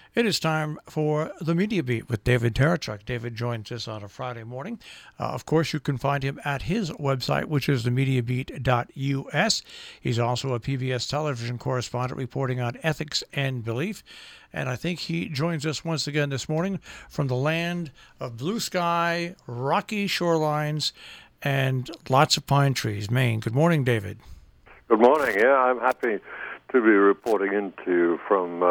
It is time for the Media Beat with David Terachuk. David joins us on a Friday morning. Of course, you can find him at his website, which is themediabeat.us. He's also a PBS television correspondent reporting on ethics and belief. And I think he joins us once again this morning from the land of blue sky, rocky shorelines, and lots of pine trees, Maine. Good morning, David. Good morning. Yeah, I'm happy to be reporting into from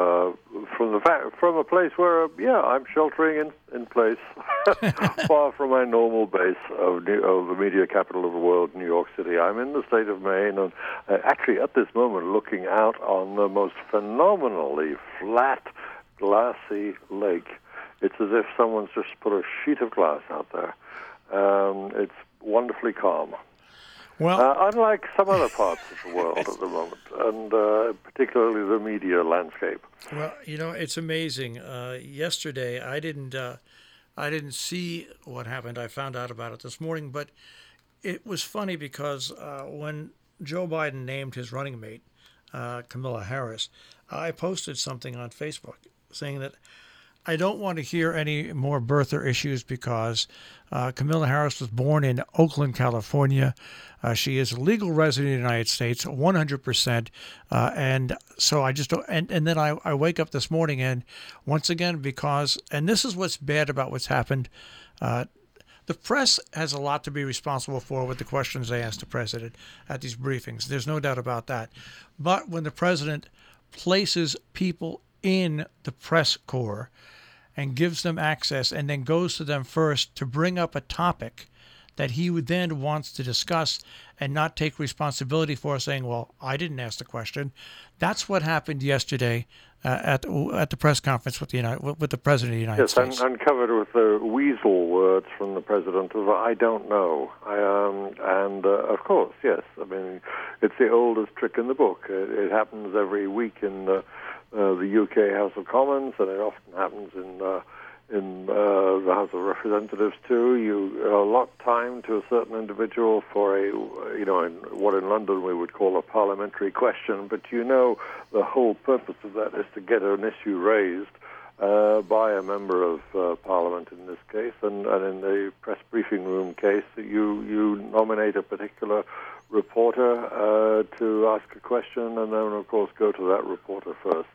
a place where I'm sheltering in place, far from my normal base of the media capital of the world, New York City. I'm in the state of Maine, and actually at this moment looking out on the most phenomenally flat, glassy lake. It's as if someone's just put a sheet of glass out there. It's wonderfully calm. Well, unlike some other parts of the world at the moment, and particularly the media landscape. Well, it's amazing. Yesterday, I didn't see what happened. I found out about it this morning, but it was funny because when Joe Biden named his running mate, Kamala Harris, I posted something on Facebook saying that I don't want to hear any more birther issues because Kamala Harris was born in Oakland, California. She is a legal resident of the United States, 100%. And so I just don't. And then I wake up this morning and once again, and this is what's bad about what's happened. The press has a lot to be responsible for with the questions they ask the president at these briefings. There's no doubt about that. But when the president places people in the press corps and gives them access and then goes to them first to bring up a topic that he would then wants to discuss and not take responsibility for, saying, well, I didn't ask the question. That's what happened yesterday at the press conference with the President of the United States. Yes, uncovered with the weasel words from the President of I don't know. Of course, yes, I mean, it's the oldest trick in the book. It happens every week in the UK House of Commons, and it often happens in the House of Representatives too. You allot time to a certain individual for what in London we would call a parliamentary question, but the whole purpose of that is to get an issue raised by a member of Parliament in this case, and in the press briefing room case, you nominate a particular reporter to ask a question, and then of course go to that reporter first.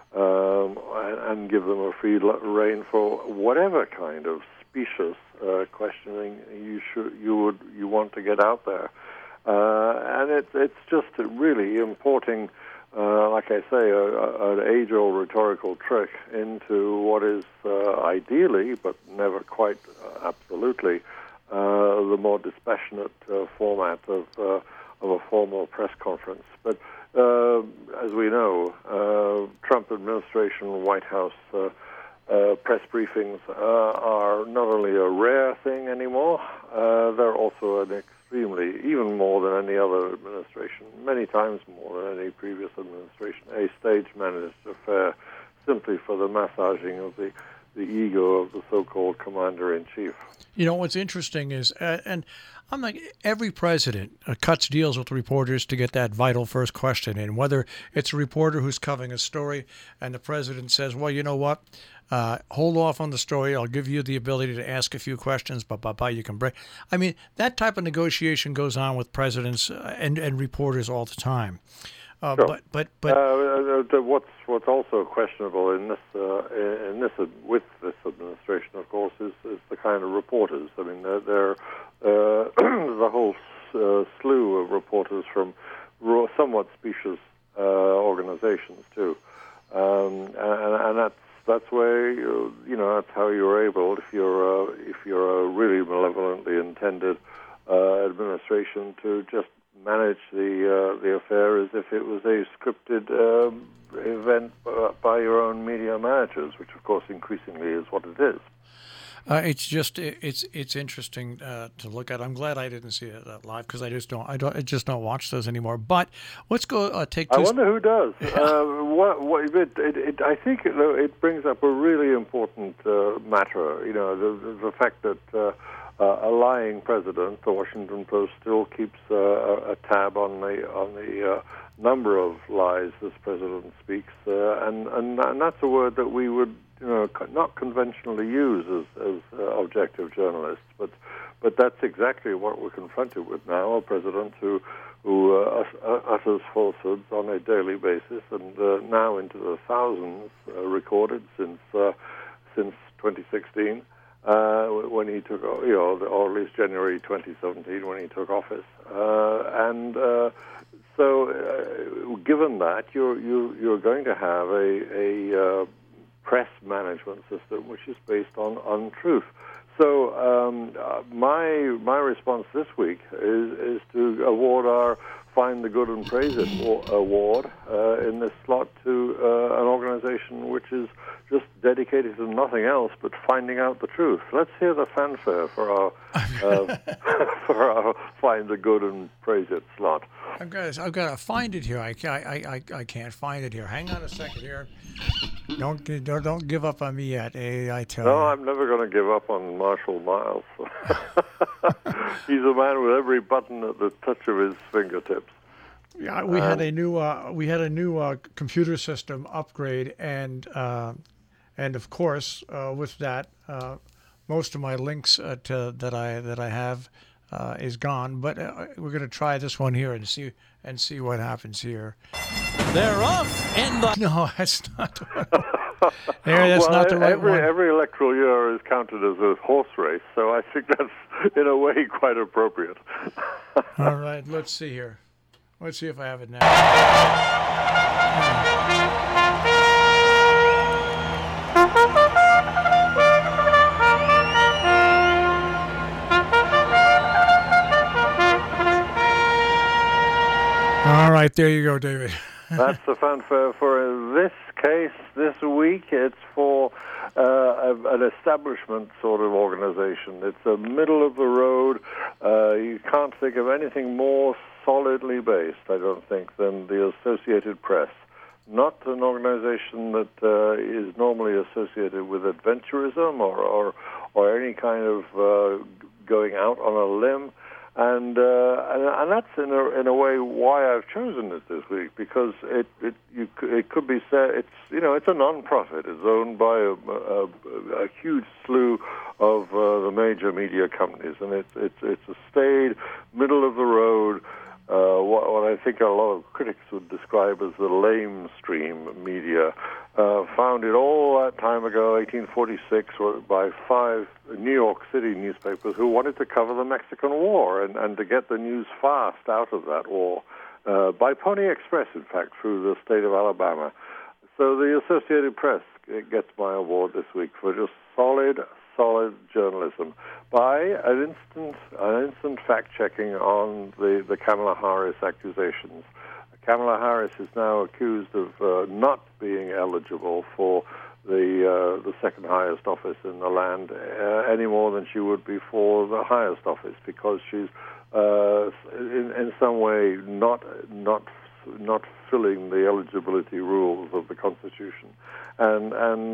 And give them a free rein for whatever kind of specious questioning you want to get out there, and it's just really importing, like I say, an age-old rhetorical trick into what is ideally, but never quite absolutely, the more dispassionate format of a formal press conference, but. As we know, Trump administration, White House press briefings are not only a rare thing anymore, they're also an extremely, even more than any other administration, many times more than any previous administration, a stage-managed affair simply for the massaging of the ego of the so-called commander-in-chief. What's interesting is, and I'm like, every president cuts deals with reporters to get that vital first question in, whether it's a reporter who's covering a story and the president says, well, you know what, hold off on the story. I'll give you the ability to ask a few questions, but you can break. I mean, that type of negotiation goes on with presidents and reporters all the time. Sure. But what's also questionable in this with this administration, of course, is the kind of reporters. I mean, they're there's a whole slew of reporters from somewhat specious organizations too, and that's where that's how you're able, if you're a really malevolently intended administration, to just manage the affair as if it was a scripted event by your own media managers, which of course increasingly is what it is. It's interesting to look at. I'm glad I didn't see it live because I just don't watch those anymore. But let's go take. I wonder who does. I think it brings up a really important matter. The fact that a lying president. The Washington Post still keeps a tab on the number of lies this president speaks, and that's a word that we would not conventionally use as objective journalists, but that's exactly what we're confronted with now: a president who utters falsehoods on a daily basis, and now into the thousands recorded since 2016. When he took, or at least January 2017, when he took office, so given that, you're going to have a press management system which is based on untruth. So my response this week is to award our Find the Good and Praise It award in this slot to an organization which is just dedicated to nothing else but finding out the truth. Let's hear the fanfare for our for our Find the Good and Praise It slot. I've got to find it here. I can't find it here. Hang on a second here. Don't give up on me yet. I tell you. No, I'm never going to give up on Marshall Miles. He's a man with every button at the touch of his fingertips. Yeah, we had a new computer system upgrade, and of course with that, most of my links that I have is gone. But we're going to try this one here and see what happens here. They're off in the... No, that's not. That's not the right one. Every electoral year is counted as a horse race, so I think that's in a way quite appropriate. All right, let's see here. Let's see if I have it now. All right, there you go, David. That's the fanfare for this case this week. It's for an establishment sort of organization. It's a middle of the road. You can't think of anything more solidly based, I don't think, than the Associated Press. Not an organization that is normally associated with adventurism or any kind of going out on a limb. And that's in a way why I've chosen it this week, because it could be said it's a non-profit. It's owned by a huge slew of the major media companies, and it's a staid, middle of the road. What I think a lot of critics would describe as the lamestream media, founded all that time ago, 1846, by 5 New York City newspapers who wanted to cover the Mexican War and to get the news fast out of that war, by Pony Express, in fact, through the state of Alabama. So the Associated Press gets my award this week for just solid journalism by an instant fact-checking on the Kamala Harris accusations. Kamala Harris is now accused of not being eligible for the second highest office in the land any more than she would be for the highest office, because she's in some way not filling the eligibility rules of the Constitution, and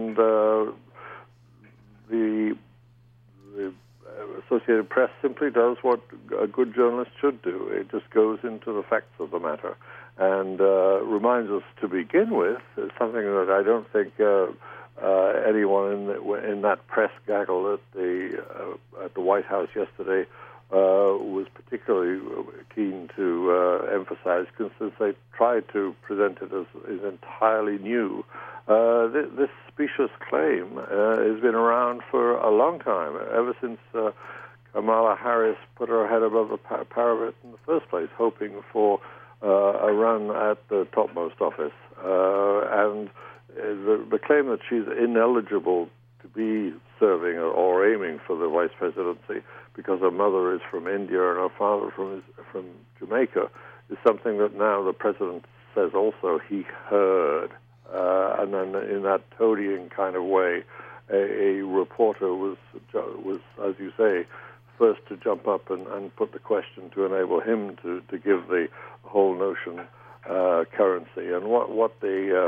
the Associated Press simply does what a good journalist should do. It just goes into the facts of the matter and reminds us to begin with something that I don't think anyone in that press gaggle at the White House yesterday was particularly keen to emphasize, since they tried to present it as entirely new. This specious claim has been around for a long time, ever since Kamala Harris put her head above the parapet in the first place, hoping for a run at the topmost office. And the claim that she's ineligible to be serving or aiming for the vice presidency because her mother is from India and her father from Jamaica is something that now the president says also he heard. And then in that toadying kind of way, a reporter was, as you say, first to jump up and put the question to enable him to give the whole notion currency. And what the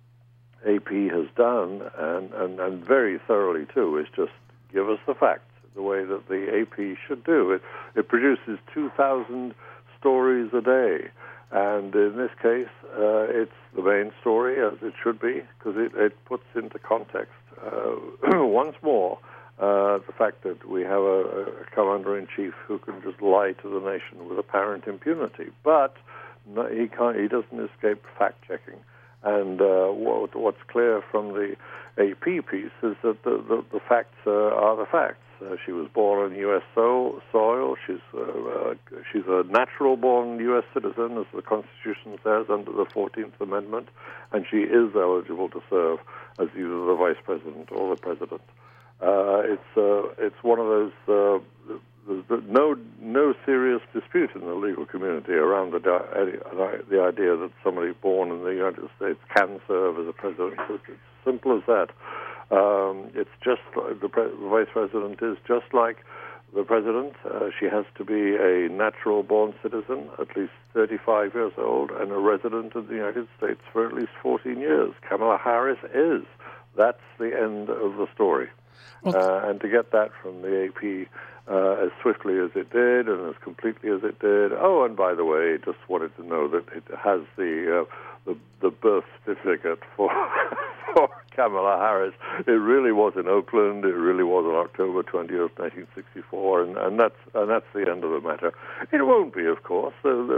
AP has done, and very thoroughly too, is just give us the facts. the way that the AP should do. It produces 2,000 stories a day. And in this case, it's the main story, as it should be, because it puts into context, once more, the fact that we have a commander-in-chief who can just lie to the nation with apparent impunity. But no, he doesn't escape fact-checking. And what's clear from the AP piece is that the facts are the facts. She was born on U.S. soil. She's a natural-born U.S. citizen, as the Constitution says, under the 14th Amendment, and she is eligible to serve as either the vice president or the president. It's one of those. There's no serious dispute in the legal community around the idea that somebody born in the United States can serve as a president. It's simple as that. It's just the vice president is just like the president. She has to be a natural-born citizen, at least 35 years old, and a resident of the United States for at least 14 years. Kamala Harris is. That's the end of the story. And to get that from the AP as swiftly as it did and as completely as it did. Oh, and by the way, just wanted to know that it has the birth certificate for Kamala Harris. It really was in Oakland. It really was on October 20th, 1964, and that's the end of the matter. It won't be, of course.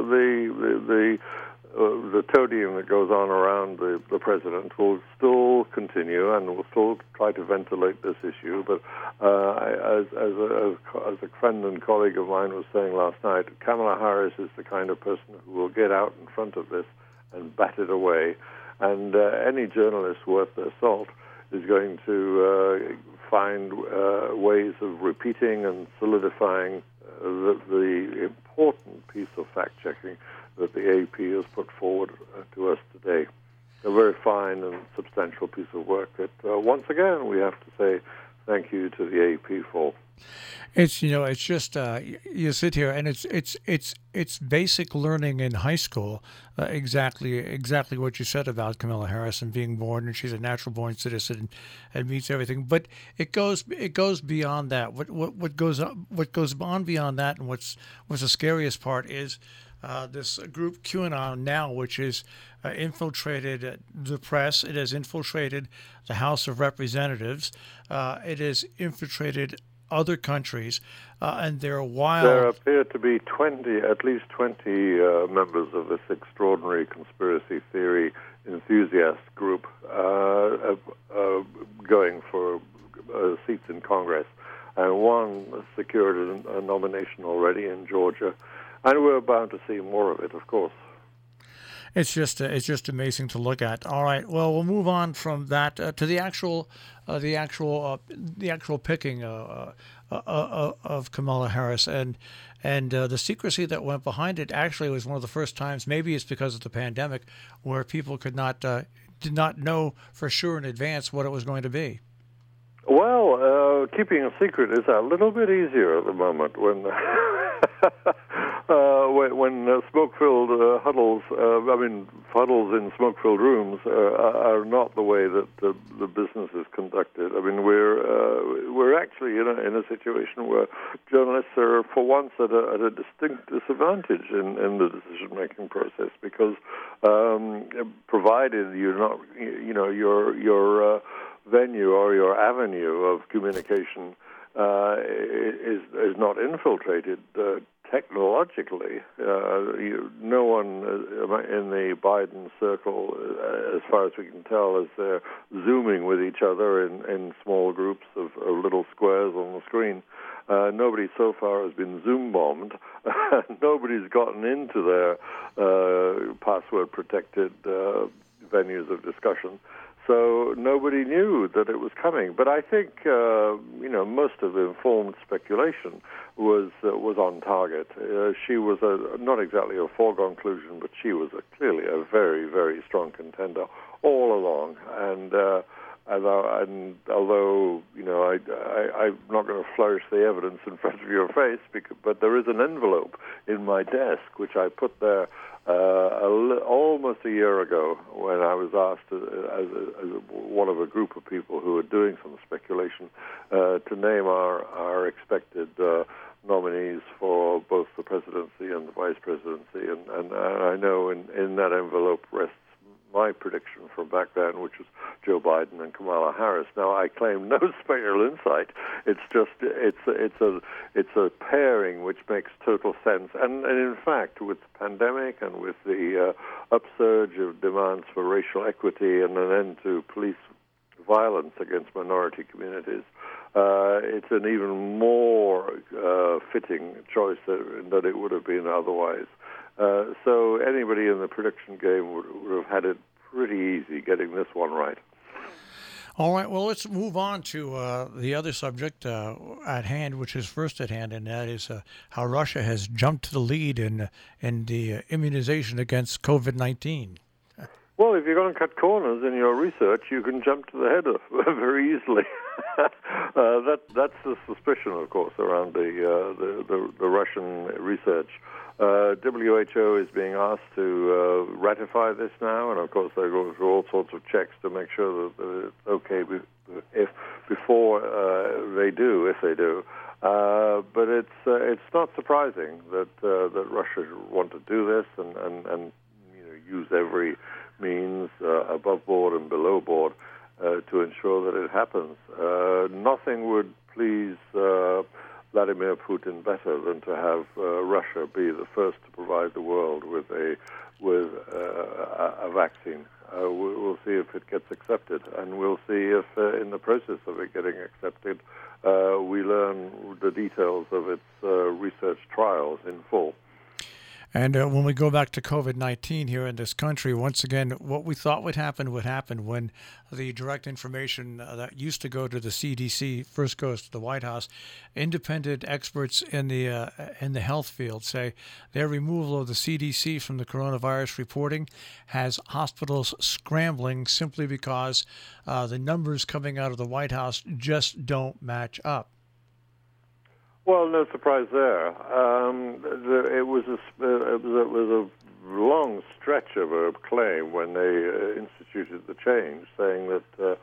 The toadying that goes on around the president will still continue and will still try to ventilate this issue. But as a friend and colleague of mine was saying last night, Kamala Harris is the kind of person who will get out in front of this and bat it away. And any journalist worth their salt is going to find ways of repeating and solidifying the important piece of fact-checking that the AP has put forward to us today. A very fine and substantial piece of work that, once again, we have to say thank you to the AP for. It's it's just you sit here and it's basic learning in high school. Exactly what you said about Kamala Harris and being born, and she's a natural-born citizen and meets everything. But it goes beyond that. What goes on beyond that, and what's the scariest part is this group QAnon now, which has infiltrated the press. It has infiltrated the House of Representatives. It has infiltrated other countries, and they're wild. There appear to be at least 20 members of this extraordinary conspiracy theory enthusiast group going for seats in Congress, and one secured a nomination already in Georgia, and we're bound to see more of it, of course. It's just amazing to look at. All right, well, we'll move on from that to the actual picking of Kamala Harris and the secrecy that went behind it. Actually, was one of the first times. Maybe it's because of the pandemic, where people did not know for sure in advance what it was going to be. Well, keeping a secret is a little bit easier at the moment when smoke-filled huddles in smoke-filled rooms are not the way that the business is conducted. I mean, we're actually in a situation where journalists are, for once, at a distinct disadvantage in the decision-making process, because provided you're not, your venue or your avenue of communication is not infiltrated technologically. No one in the Biden circle, as far as we can tell, is they're Zooming with each other in small groups of little squares on the screen. Nobody so far has been Zoom bombed. Nobody's gotten into their password-protected venues of discussion. So nobody knew that it was coming. But I think, most of the informed speculation was on target. She was not exactly a foregone conclusion, but she was clearly a very, very strong contender all along. And although I'm not going to flourish the evidence in front of your face, but there is an envelope in my desk which I put there almost a year ago, when I was asked as one of a group of people who were doing some speculation to name our expected nominees for both the presidency and the vice presidency, and I know in that envelope rests my prediction from back then, which was Joe Biden and Kamala Harris. Now, I claim no special insight. It's just it's a pairing which makes total sense. And in fact, with the pandemic and with the upsurge of demands for racial equity and an end to police violence against minority communities, it's an even more fitting choice than it would have been otherwise. So anybody in the prediction game would have had it pretty easy getting this one right. All right, well, let's move on to the other subject at hand, which is first at hand, and that is how Russia has jumped to the lead in the immunization against COVID-19. Well, if you're going to cut corners in your research, you can jump to the header very easily. That's the suspicion, of course, around the Russian research. WHO is being asked to ratify this now, and of course they go through all sorts of checks to make sure that it's okay before they do, if they do. But it's not surprising that Russia want to do this and use every means above board and below board to ensure that it happens. Nothing would please Vladimir Putin better than to have Russia be the first to provide the world with a vaccine. We'll see if it gets accepted, and we'll see if in the process of it getting accepted, we learn the details of its research trials in full. And when we go back to COVID-19 here in this country, once again, what we thought would happen when the direct information that used to go to the CDC first goes to the White House. Independent experts in the health field say their removal of the CDC from the coronavirus reporting has hospitals scrambling simply because the numbers coming out of the White House just don't match up. Well, no surprise there. It was a long stretch of a claim when they instituted the change, saying that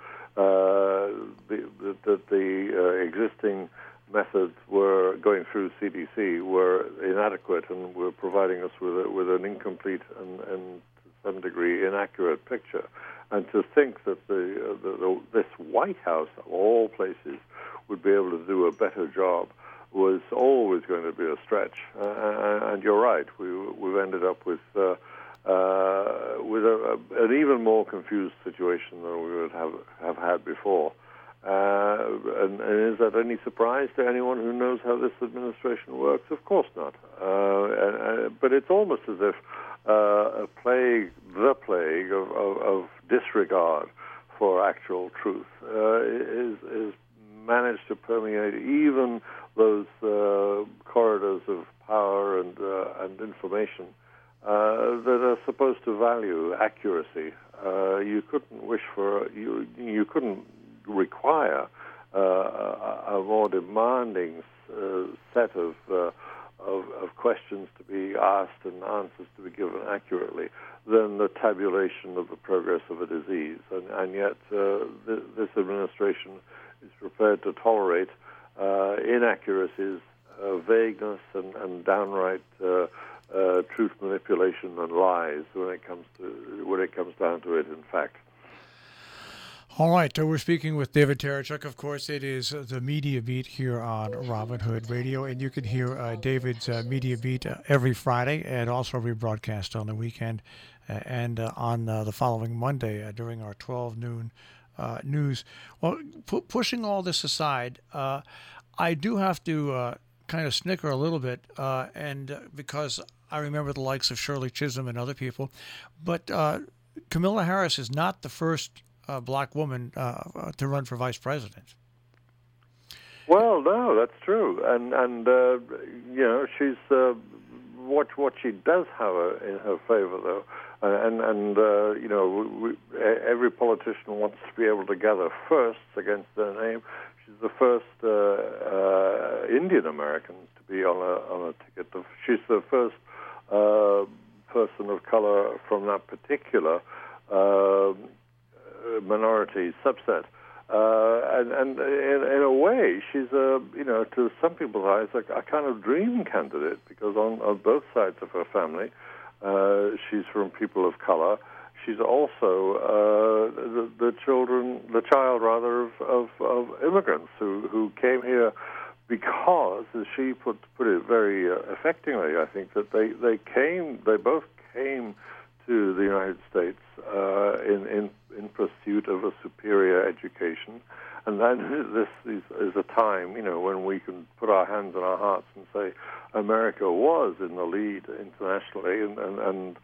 the existing methods were going through CDC were inadequate and were providing us with an incomplete and to some degree inaccurate picture. And to think that this White House, of all places, would be able to do a better job was always going to be a stretch, and you're right. We've ended up with an even more confused situation than we would have had before. And is that any surprise to anyone who knows how this administration works? Of course not. But it's almost as if the plague of disregard for actual truth is managed to permeate even those corridors of power and information that are supposed to value accuracy. You couldn't wish for you couldn't require a more demanding set of questions to be asked and answers to be given accurately than the tabulation of the progress of a disease. And yet this administration is prepared to tolerate inaccuracies, vagueness, and downright truth manipulation and lies when it comes down to it. In fact. All right, we're speaking with David Terechuk. Of course, it is the Media Beat here on Robin Hood Radio, and you can hear David's Media Beat every Friday and also rebroadcast on the weekend and on the following Monday during our 12 noon news. Well, pushing all this aside, I do have to kind of snicker a little bit, and because I remember the likes of Shirley Chisholm and other people, but Kamala Harris is not the first black woman to run for vice president. Well, no, that's true, and she's what she does have in her favor, though. Every politician wants to be able to gather firsts against their name. She's the first Indian American to be on a ticket. She's the first person of color from that particular minority subset. And in a way, she's to some people's eyes, a kind of dream candidate, because on both sides of her family, she's from people of color. She's also the child of immigrants who came here because, as she put it very affectingly, I think, that they both came to the United States in pursuit of a superior education, and then this is a time, when we can put our hands on our hearts and say America was in the lead internationally, and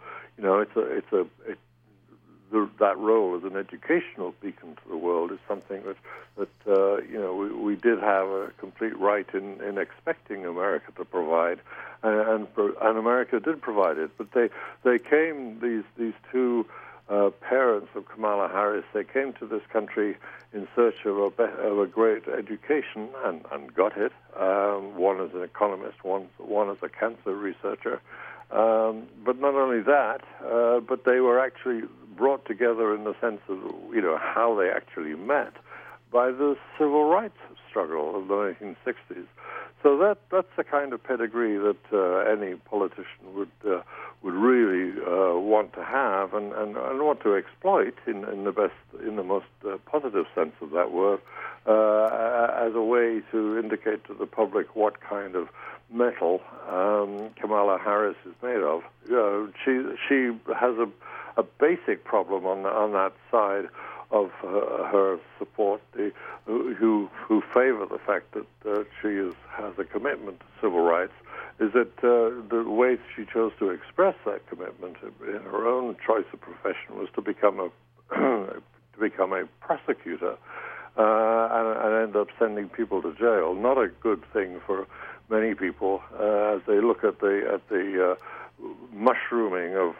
that role as an educational beacon to the world is something that we did have a complete right in expecting America to provide, and America did provide it. But they came, these two parents of Kamala Harris, they came to this country in search of a great education and got it. One as an economist, one as a cancer researcher. But not only that, but they were actually brought together in the sense of how they actually met by the civil rights struggle of the 1960s. So that's the kind of pedigree that any politician would really want to have and want to exploit in the most positive sense of that word, as a way to indicate to the public what kind of metal Kamala Harris is made of. She has a basic problem on that side of her support, who favor the fact that she has a commitment to civil rights, is that the way she chose to express that commitment in her own choice of profession was to become a prosecutor and end up sending people to jail. Not a good thing for many people as they look at the mushrooming of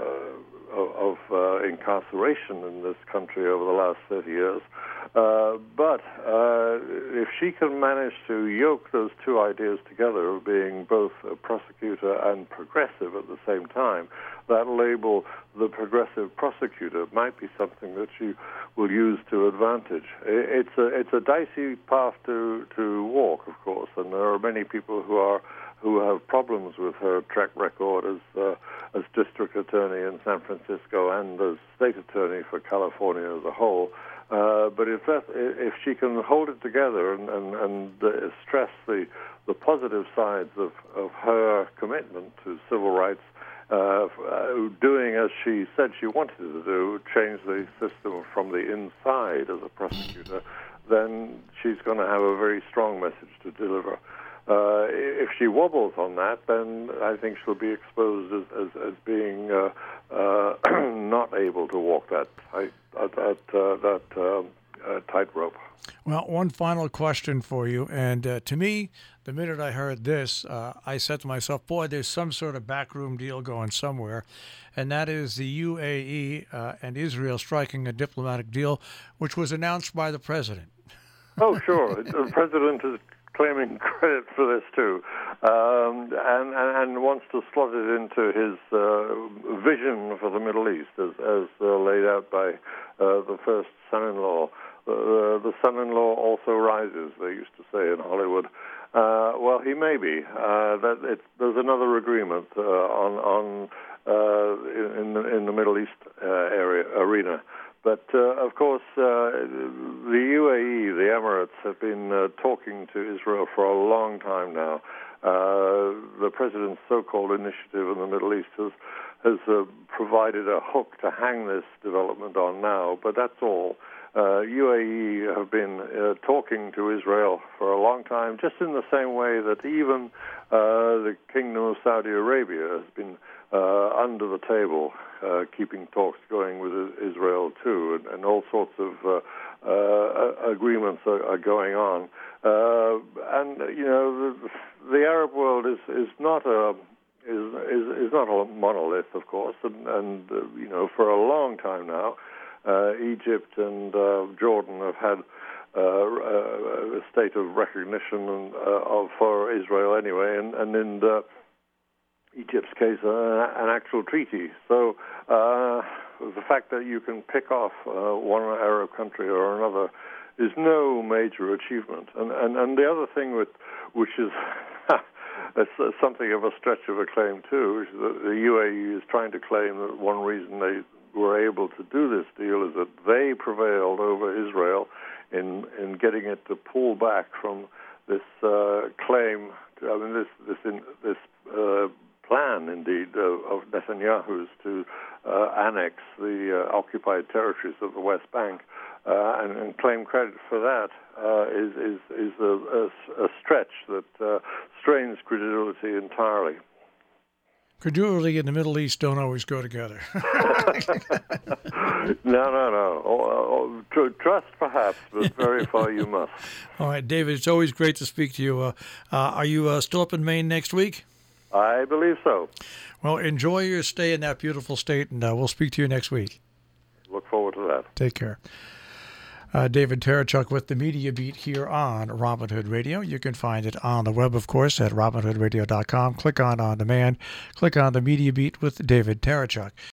incarceration in this country over the last 30 years. But if she can manage to yoke those two ideas together of being both a prosecutor and progressive at the same time, that label, the progressive prosecutor, might be something that she will use to advantage. It's a dicey path to walk, of course, and there are many people who have problems with her track record as district attorney in San Francisco and as state attorney for California as a whole. But if she can hold it together and stress the positive sides of her commitment to civil rights, doing as she said she wanted to do, change the system from the inside as a prosecutor, then she's going to have a very strong message to deliver. If she wobbles on that, then I think she'll be exposed as being not able to walk that tightrope. Well, one final question for you, and to me, the minute I heard this, I said to myself, boy, there's some sort of backroom deal going somewhere, and that is the UAE and Israel striking a diplomatic deal, which was announced by the president. Oh, sure. The president is claiming credit for this too, and wants to slot it into his vision for the Middle East as laid out by the first son-in-law. The son-in-law also rises, they used to say in Hollywood. Well, he may be. There's another agreement in the Middle East arena. But, of course, the UAE, the Emirates, have been talking to Israel for a long time now. The president's so-called initiative in the Middle East has provided a hook to hang this development on now, but that's all. UAE have been talking to Israel for a long time, just in the same way that even the Kingdom of Saudi Arabia has been under the table, keeping talks going with Israel too, and all sorts of agreements are going on. And the Arab world is not a monolith, of course, and for a long time now, Egypt and Jordan have had a state of recognition for Israel anyway, and Egypt's case, an actual treaty. So the fact that you can pick off one Arab country or another is no major achievement. And the other thing which is it's something of a stretch of a claim too, is that the UAE is trying to claim that one reason they were able to do this deal is that they prevailed over Israel in getting it to pull back from this claim. This plan, indeed, of Netanyahu's to annex the occupied territories of the West Bank, and claim credit for that is a stretch that strains credulity entirely. Credulity and the Middle East don't always go together. No. Trust, perhaps, but verify you must. All right, David, it's always great to speak to you. Are you still up in Maine next week? I believe so. Well, enjoy your stay in that beautiful state, and we'll speak to you next week. Look forward to that. Take care. David Terechuk with the Media Beat here on Robin Hood Radio. You can find it on the web, of course, at robinhoodradio.com. Click on demand. Click on the Media Beat with David Terechuk.